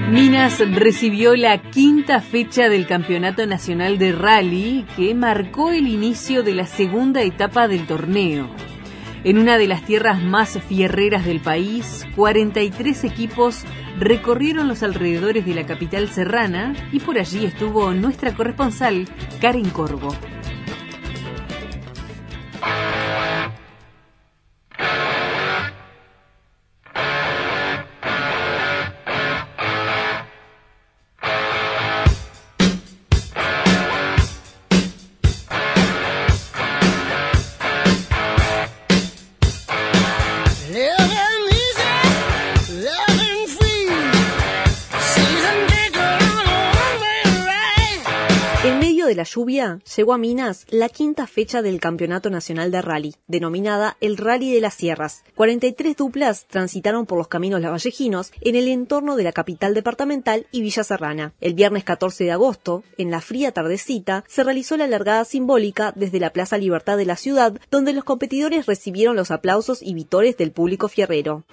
Minas recibió la quinta fecha del Campeonato Nacional de Rally, que marcó el inicio de la segunda etapa del torneo. En una de las tierras más fierreras del país, 43 equipos recorrieron los alrededores de la capital serrana y por allí estuvo nuestra corresponsal, Karen Corvo. De la lluvia, llegó a Minas la quinta fecha del Campeonato Nacional de Rally, denominada el Rally de las Sierras. 43 duplas transitaron por los caminos lavallejinos en el entorno de la capital departamental y Villa Serrana. El viernes 14 de agosto, en la fría tardecita, se realizó la largada simbólica desde la Plaza Libertad de la ciudad, donde los competidores recibieron los aplausos y vítores del público fierrero.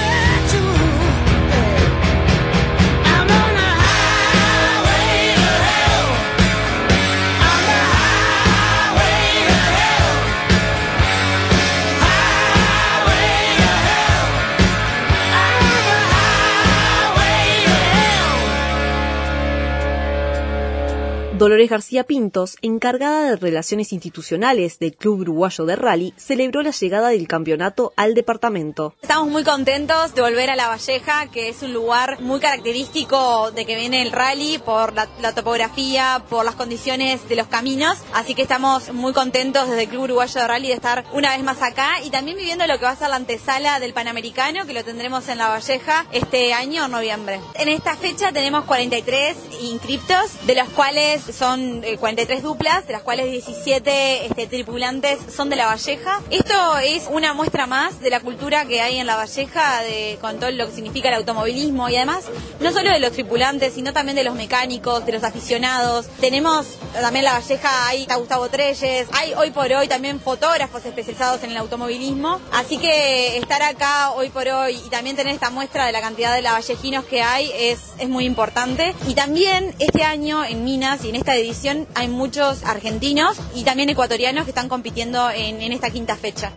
Dolores García Pintos, encargada de Relaciones Institucionales del Club Uruguayo de Rally, celebró la llegada del campeonato al departamento. Estamos muy contentos de volver a Lavalleja, que es un lugar muy característico de que viene el rally por la topografía, por las condiciones de los caminos, así que estamos muy contentos desde el Club Uruguayo de Rally de estar una vez más acá y también viviendo lo que va a ser la antesala del Panamericano, que lo tendremos en Lavalleja este año, en noviembre. En esta fecha tenemos 43 inscriptos, de los cuales son 43 duplas, de las cuales 17 tripulantes son de Lavalleja. Esto es una muestra más de la cultura que hay en Lavalleja, con todo lo que significa el automovilismo y además no solo de los tripulantes, sino también de los mecánicos, de los aficionados. Tenemos también en Lavalleja, ahí está Gustavo Treyes, hay hoy por hoy también fotógrafos especializados en el automovilismo, así que estar acá hoy por hoy y también tener esta muestra de la cantidad de lavallejinos que hay es muy importante. Y también este año en Minas y en esta edición hay muchos argentinos y también ecuatorianos que están compitiendo en esta quinta fecha.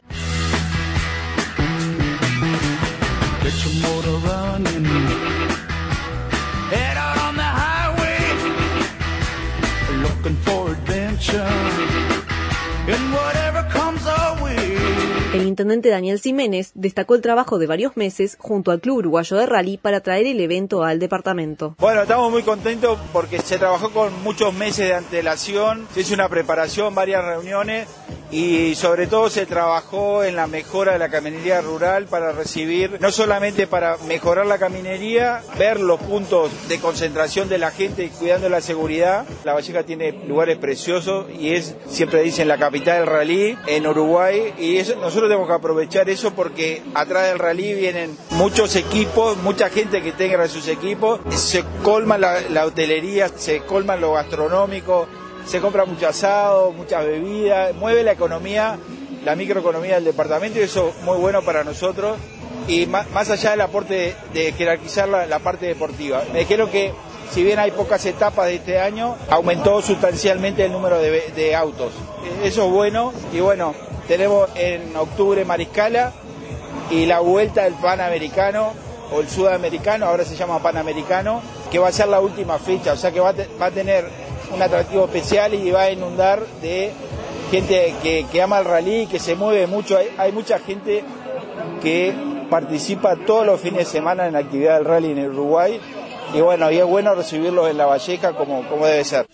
El intendente Daniel Ximénez destacó el trabajo de varios meses junto al Club Uruguayo de Rally para traer el evento al departamento. Bueno, estamos muy contentos porque se trabajó con muchos meses de antelación, se hizo una preparación, varias reuniones y sobre todo se trabajó en la mejora de la caminería rural para recibir, no solamente para mejorar la caminería, ver los puntos de concentración de la gente y cuidando la seguridad. Lavalleja tiene lugares preciosos y es, siempre dicen, la capital del rally en Uruguay y eso, nosotros tenemos que aprovechar eso porque atrás del rally vienen muchos equipos, mucha gente que tenga sus equipos, se colma la hotelería, se colma lo gastronómico, se compra mucho asado, muchas bebidas, mueve la economía, la microeconomía del departamento y eso es muy bueno para nosotros. Y más allá del aporte de jerarquizar la parte deportiva, me dijeron que si bien hay pocas etapas de este año, aumentó sustancialmente el número de autos. Eso es bueno y bueno, tenemos en octubre Mariscala y la vuelta del Panamericano o el Sudamericano, ahora se llama Panamericano, que va a ser la última fecha, o sea que va a tener un atractivo especial y va a inundar de gente que ama el rally, que se mueve mucho. Hay mucha gente que participa todos los fines de semana en la actividad del rally en Uruguay y bueno, y es bueno recibirlos en Lavalleja como debe ser.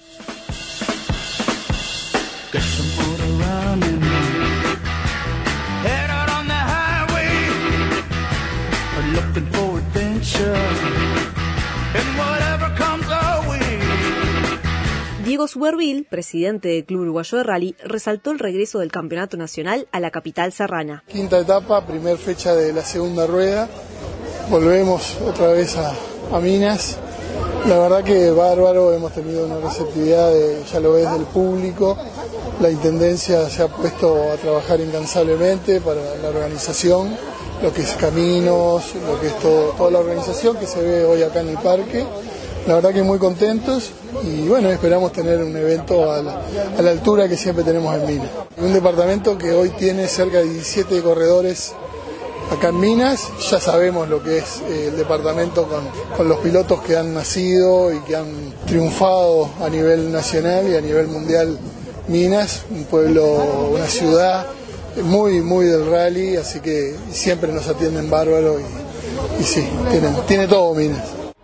Diego Suberville, presidente del Club Uruguayo de Rally, resaltó el regreso del campeonato nacional a la capital serrana. Quinta etapa, primer fecha de la segunda rueda. Volvemos otra vez a Minas. La verdad que bárbaro, hemos tenido una receptividad, ya lo ves, del público. La Intendencia se ha puesto a trabajar incansablemente para la organización lo que es caminos, lo que es toda la organización que se ve hoy acá en el parque. La verdad que muy contentos y bueno, esperamos tener un evento a la altura que siempre tenemos en Minas. Un departamento que hoy tiene cerca de 17 corredores acá en Minas. Ya sabemos lo que es el departamento con los pilotos que han nacido y que han triunfado a nivel nacional y a nivel mundial. Minas, un pueblo, una ciudad muy del rally, así que siempre nos atienden bárbaro y sí, tiene todo Minas.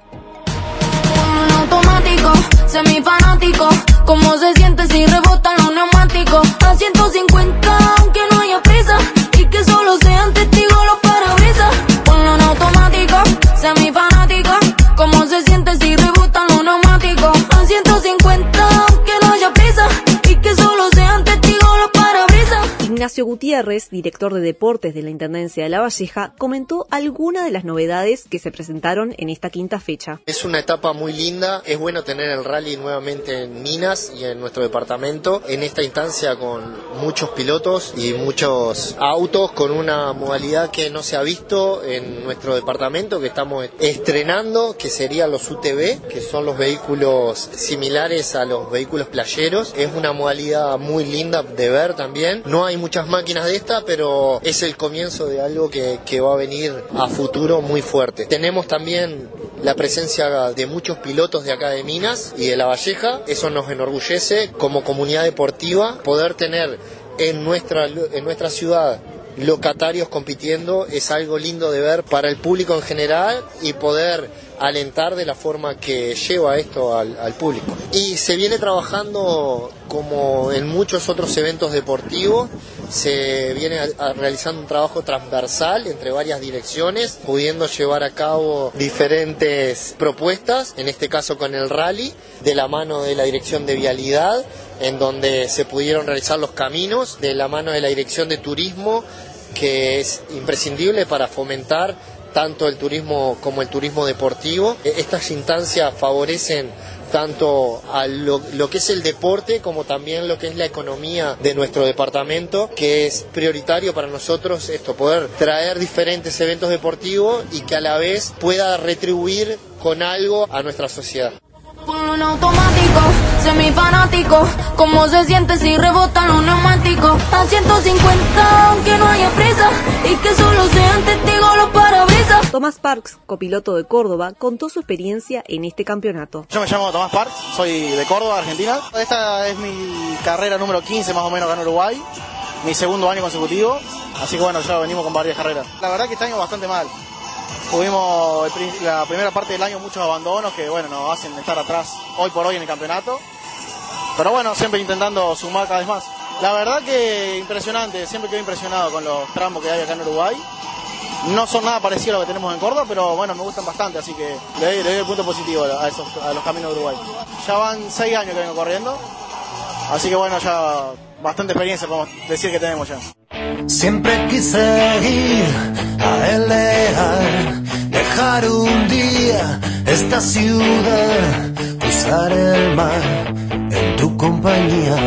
Semifanático, ¿cómo se siente si rebotan los neumáticos? A 150, aunque no haya prisa, y que solo sean testigos los parabrisas. Ponlo en automático, semifanático, ¿cómo se siente si rebotan los neumáticos? A 150, aunque no haya prisa, y que solo sean testigos los parabrisas. Ignacio Gutiérrez, director de deportes de la Intendencia de La Valleja, comentó algunas de las novedades que se presentaron en esta quinta fecha. Es una etapa muy linda, es bueno tener el rally nuevamente en Minas y en nuestro departamento, en esta instancia con muchos pilotos y muchos autos, con una modalidad que no se ha visto en nuestro departamento, que estamos estrenando, que serían los UTV, que son los vehículos similares a los vehículos playeros. Es una modalidad muy linda de ver también. No hay muchas máquinas de esta, pero es el comienzo de algo que va a venir a futuro muy fuerte. Tenemos también la presencia de muchos pilotos de acá de Minas y de La Valleja. Eso nos enorgullece como comunidad deportiva. Poder tener en nuestra ciudad locatarios compitiendo es algo lindo de ver para el público en general y poder alentar de la forma que lleva esto al público. Y se viene trabajando como en muchos otros eventos deportivos, se viene realizando un trabajo transversal entre varias direcciones, pudiendo llevar a cabo diferentes propuestas, en este caso con el rally, de la mano de la Dirección de Vialidad, en donde se pudieron realizar los caminos, de la mano de la Dirección de Turismo, que es imprescindible para fomentar tanto el turismo como el turismo deportivo. Estas instancias favorecen tanto a lo que es el deporte como también lo que es la economía de nuestro departamento, que es prioritario para nosotros esto, poder traer diferentes eventos deportivos y que a la vez pueda retribuir con algo a nuestra sociedad. Ponlo en automático, semifanático, ¿cómo se siente si rebotan los neumáticos? A 150, aunque no haya prisa, y que solo sean testigos los parabrisas. Tomás Parks, copiloto de Córdoba, contó su experiencia en este campeonato. Yo me llamo Tomás Parks, soy de Córdoba, Argentina. Esta es mi carrera número 15 más o menos acá en Uruguay, mi segundo año consecutivo, así que bueno, ya venimos con varias carreras. La verdad que este año bastante mal. Tuvimos la primera parte del año muchos abandonos que bueno, nos hacen estar atrás hoy por hoy en el campeonato. Pero bueno, siempre intentando sumar cada vez más. La verdad que impresionante, siempre quedo impresionado con los tramos que hay acá en Uruguay. No son nada parecidos a lo que tenemos en Córdoba, pero bueno, me gustan bastante, así que le doy el punto positivo a los caminos de Uruguay. Ya van 6 años que vengo corriendo, así que bueno, ya bastante experiencia podemos decir que tenemos ya. Siempre quise ir a elevar, dejar un día esta ciudad, cruzar el mar en tu compañía.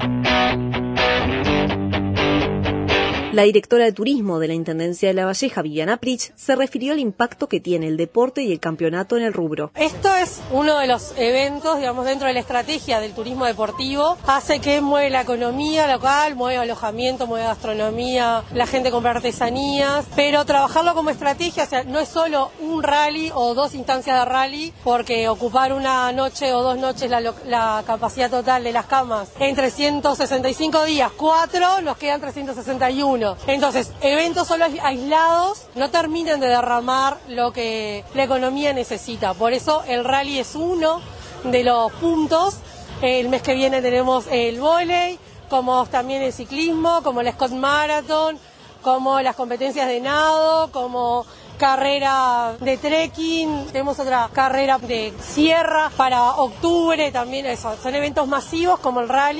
La directora de turismo de la Intendencia de La Valleja, Viviana Prich, se refirió al impacto que tiene el deporte y el campeonato en el rubro. Esto es uno de los eventos, digamos, dentro de la estrategia del turismo deportivo. Hace que mueve la economía local, mueve alojamiento, mueve gastronomía, la gente compra artesanías, pero trabajarlo como estrategia, o sea, no es solo un rally o 2 instancias de rally, porque ocupar una noche o 2 noches la capacidad total de las camas en 365 días, 4, nos quedan 361. Entonces, eventos solo aislados no terminan de derramar lo que la economía necesita. Por eso el rally es uno de los puntos. El mes que viene tenemos el vóley, como también el ciclismo, como la Scott Marathon, como las competencias de nado, como carrera de trekking, tenemos otra carrera de sierra para octubre también. Eso, son eventos masivos como el rally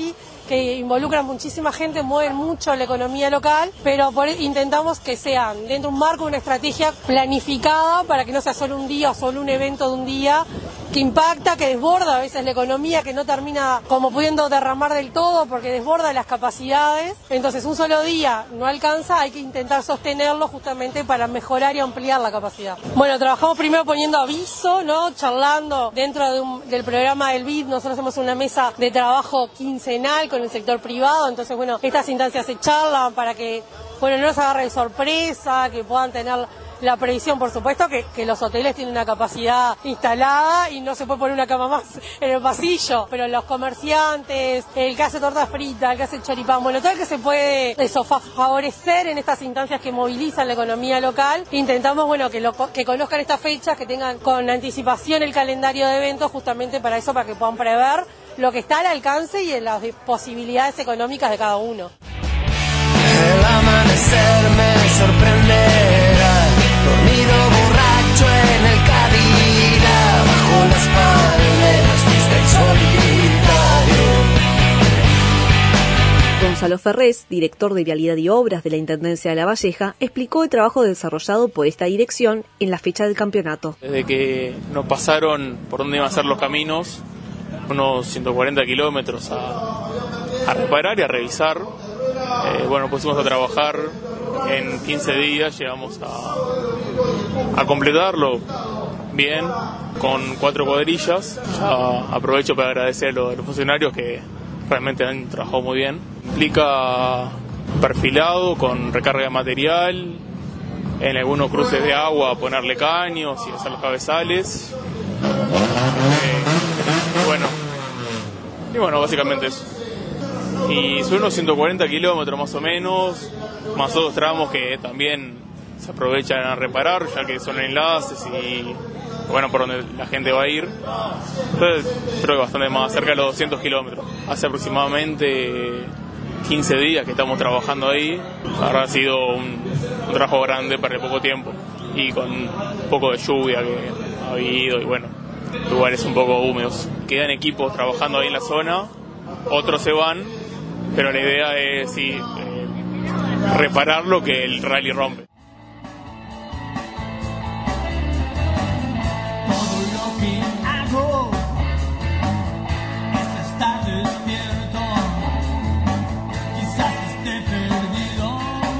que involucran muchísima gente, mueven mucho la economía local, pero intentamos que sean dentro de un marco, una estrategia planificada para que no sea solo un día o solo un evento de un día, que impacta, que desborda a veces la economía, que no termina como pudiendo derramar del todo porque desborda las capacidades. Entonces un solo día no alcanza, hay que intentar sostenerlo justamente para mejorar y ampliar la capacidad. Bueno, trabajamos primero poniendo aviso, ¿no? Charlando dentro del programa del BID. Nosotros hacemos una mesa de trabajo quincenal con el sector privado, entonces bueno, estas instancias se charlan para que no nos agarre de sorpresa, que puedan tener la previsión, por supuesto, que los hoteles tienen una capacidad instalada y no se puede poner una cama más en el pasillo, pero los comerciantes, el que hace torta frita, el que hace choripán, bueno, todo el que se puede favorecer en estas instancias que movilizan la economía local, intentamos, que conozcan estas fechas, que tengan con anticipación el calendario de eventos, justamente para eso, para que puedan prever lo que está al alcance y en las posibilidades económicas de cada uno. El amanecer me sorprenderá, dormido borracho en el Cadillac, bajo las palmeras triste y solitario. Gonzalo Ferrés, director de Vialidad y Obras de la Intendencia de La Valleja, explicó el trabajo desarrollado por esta dirección en la fecha del campeonato. Desde que nos pasaron por dónde iban a ser los caminos, unos 140 kilómetros a reparar y a revisar, pusimos a trabajar. En 15 días llegamos a completarlo bien, con 4 cuadrillas. Ya aprovecho para agradecer a los funcionarios que realmente han trabajado muy bien. Implica perfilado con recarga de material, en algunos cruces de agua ponerle caños y hacer los cabezales. Básicamente eso. Y son unos 140 kilómetros más o menos, más otros tramos que también se aprovechan a reparar, ya que son enlaces y por donde la gente va a ir. Entonces creo que bastante más, cerca de los 200 kilómetros. Hace aproximadamente 15 días que estamos trabajando ahí. Ahora ha sido un trabajo grande para el poco tiempo y con un poco de lluvia que ha habido y lugares un poco húmedos. Quedan equipos trabajando ahí en la zona, otros se van, pero la idea es reparar lo que el rally rompe. Todo lo que hago es estar despierto, quizás esté perdido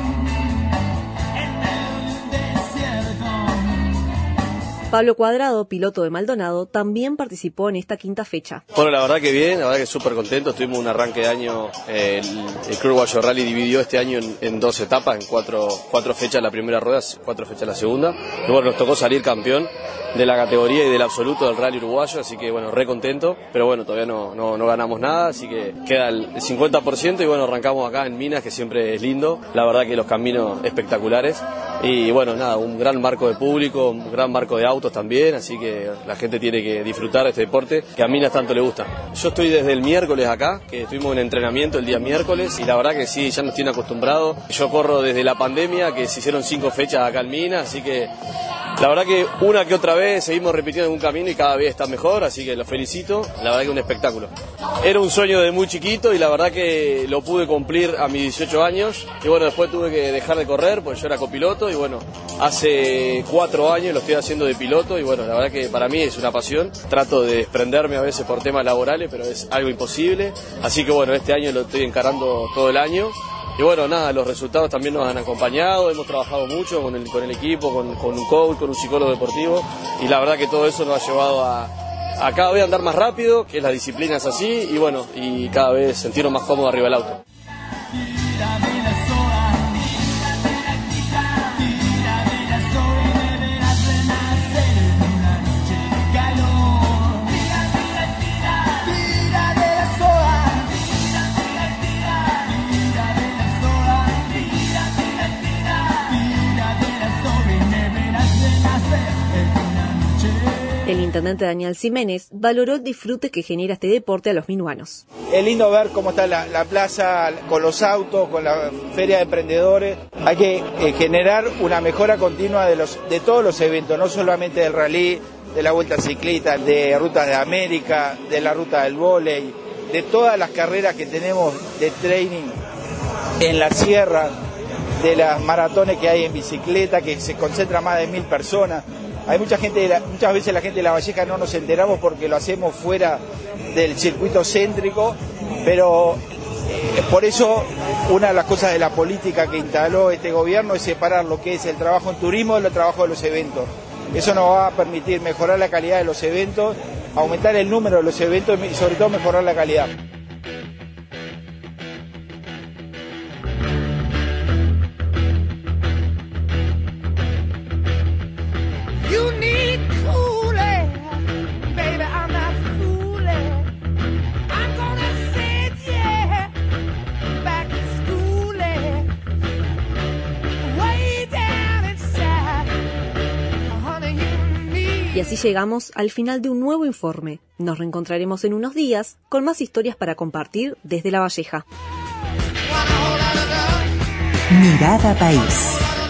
en el desierto. Pablo Cuadrado, piloto de Maldonado, también participó en esta quinta fecha. Bueno, la verdad que bien, la verdad que súper contento. Tuvimos un arranque de año, el Club Uruguayo Rally dividió este año en 2 etapas, en 4 fechas la primera rueda, 4 fechas la segunda. Y nos tocó salir campeón de la categoría y del absoluto del rally uruguayo, así que re contento, pero todavía no ganamos nada, así que queda el 50% y arrancamos acá en Minas, que siempre es lindo, la verdad que los caminos espectaculares y un gran marco de público, un gran marco de autos también, así que la gente tiene que disfrutar de este deporte que a Minas tanto le gusta. Yo estoy desde el miércoles acá, que estuvimos en entrenamiento el día miércoles y la verdad que sí, ya nos tiene acostumbrados. Yo corro desde la pandemia, que se hicieron 5 fechas acá en Minas, así que la verdad que una que otra vez seguimos repitiendo un camino y cada vez está mejor, así que los felicito, la verdad que un espectáculo. Era un sueño de muy chiquito y la verdad que lo pude cumplir a mis 18 años y después tuve que dejar de correr porque yo era copiloto y hace 4 años lo estoy haciendo de piloto y la verdad que para mí es una pasión. Trato de desprenderme a veces por temas laborales, pero es algo imposible, así que este año lo estoy encarando todo el año. Y los resultados también nos han acompañado, hemos trabajado mucho con el equipo, con un coach, con un psicólogo deportivo y la verdad que todo eso nos ha llevado a cada vez andar más rápido, que la disciplina es así y cada vez sentirnos más cómodos arriba del auto. El intendente Daniel Ximénez valoró el disfrute que genera este deporte a los minuanos. Es lindo ver cómo está la plaza con los autos, con la feria de emprendedores. Hay que generar una mejora continua de todos los eventos, no solamente del rally, de la vuelta ciclista, de rutas de América, de la ruta del vóley. de todas las carreras que tenemos de training en la sierra, de las maratones que hay en bicicleta, que se concentra más de 1000 personas. Hay muchas veces la gente de La Valleja no nos enteramos porque lo hacemos fuera del circuito céntrico, pero por eso una de las cosas de la política que instaló este gobierno es separar lo que es el trabajo en turismo del trabajo de los eventos. Eso nos va a permitir mejorar la calidad de los eventos, aumentar el número de los eventos y sobre todo mejorar la calidad. Y así llegamos al final de un nuevo informe. Nos reencontraremos en unos días con más historias para compartir desde La Valleja. Mirada País.